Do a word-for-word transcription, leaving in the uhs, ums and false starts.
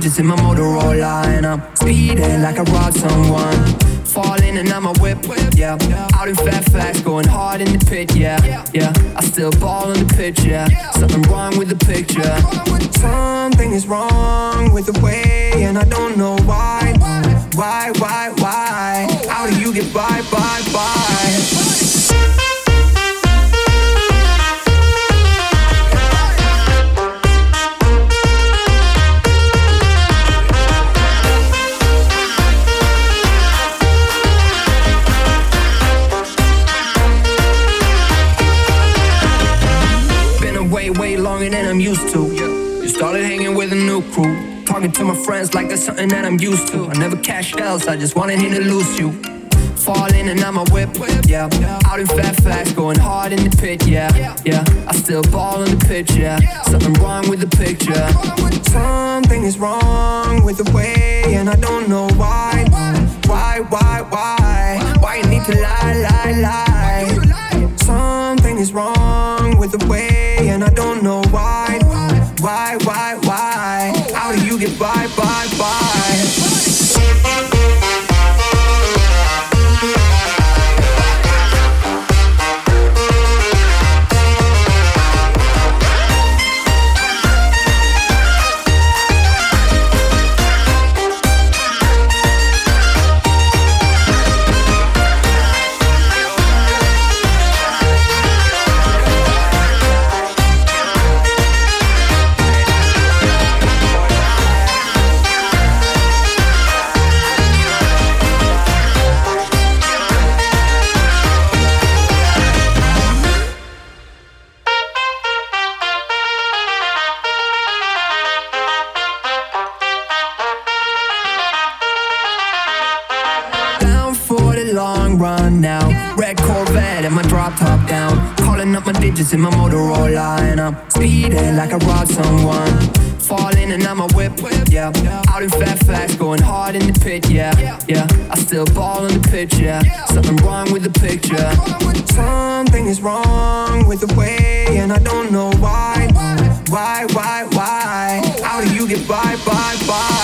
digits in my Motorola, and I'm speeding like I robbed someone. Falling and I'm a whip, yeah. Out in Fairfax, going hard in the pit, yeah, yeah. I still ball on the pitch, yeah. Something wrong with the picture. Something is wrong with the way, and I don't know why. Why, why, why? How do you get by, by, by? Way longer than I'm used to. You started hanging with a new crew, talking to my friends like that's something that I'm used to. I never cashed else, I just wanted him to lose you. Falling and I'm a whip, yeah. Out in Fairfax, going hard in the pit, yeah, yeah. I still ball on the pitch, yeah. Something wrong with the picture. Something is wrong with the way, and I don't know why. Why, why, why? Why you need to lie, lie, lie? Something is wrong with the way, and I don't know why. Why, why, why? How do you get by, by, by? Top down, calling up my digits in my Motorola, and I'm speeding like I robbed someone. Falling and I'm a whip, yeah. Out in Fairfax, going hard in the pit, yeah, yeah. I still ball on the pitch, yeah. Something wrong with the picture. Something is wrong with the way, and I don't know why. Why, why, why? How do you get by, by, by?